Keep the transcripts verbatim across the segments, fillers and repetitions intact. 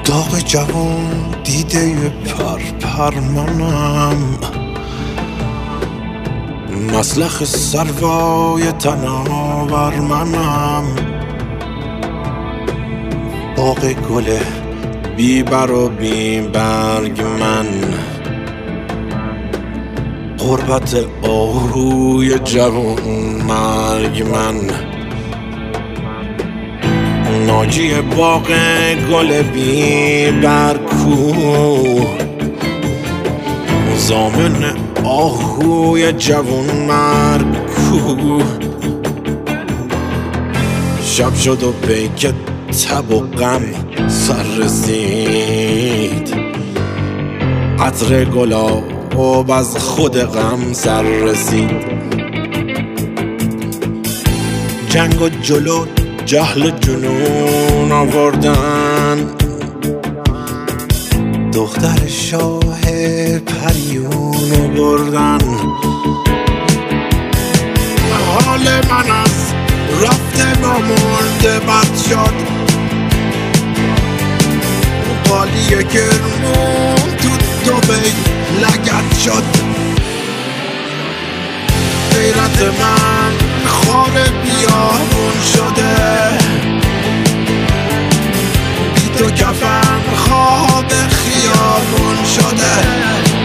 داغ جوان دیده پر پر منم، مسلخ سروای تناور منم، باغ گل بی بر و بی برگ من، غربت آهوی جوان مرگ من، ناجی باغ گل بی بر کو، زامن آهوی جوان مرگ کو. شب شد و پیک تب و غم سر رسید، عطر گلاب از خود غم سر رسید. جنگ و جلو جهل و جنون آوردن، دختر شاه پریون بردن. حال من از رفته با مرده بد شد، قالی کرمون تو دوبی لگت شد. غیرت من خار بیابون شده، بی تو کفن خواب خیابون شده.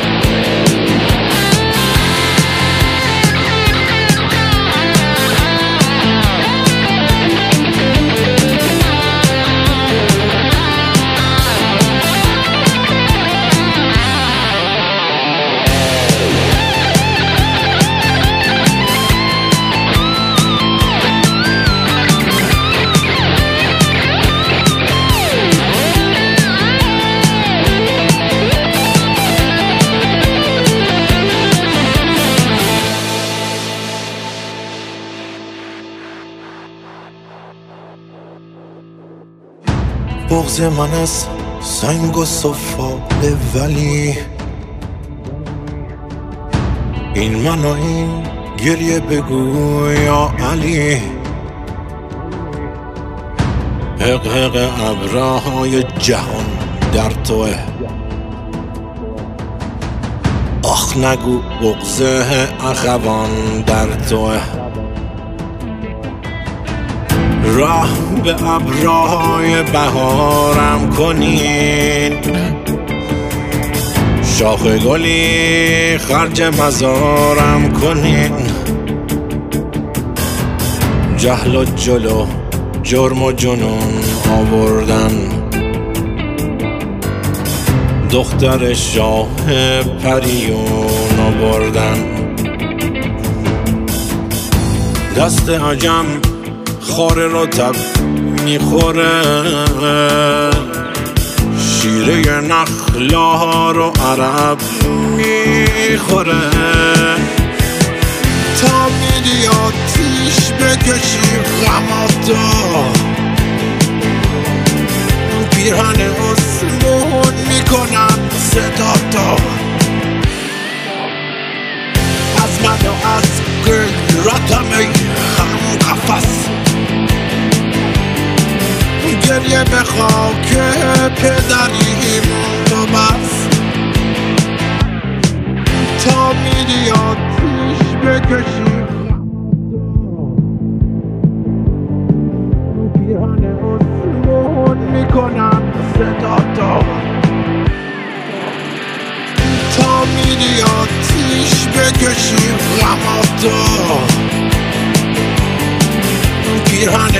بغض من از سنگ و سفاله، ولی این من و این گریه بگو یا علی. حق حق ابرهای جهان در توه، آخ نگو بغض اخوان در توه. رحم به ابرهای بهارم کنین، شاخ گلی خرج مزارم کنین. جهل و جلو جرم و جنون آوردن، دختر شاه پریون آوردن. دست عجم خاره رو تب میخوره، شیره نخلا رو عرب میخوره. تا میری آتیش بکشی غماتو، پیرهن اسمون میکنم صدا تو. از من و از گراتم ای هم قفص، گریه به خاک پدریم و بس. تا میری آتیش بکشی پیرهن اسمون میکنم صدا تو. تا میری آتیش بکشی غماتو، پیرهن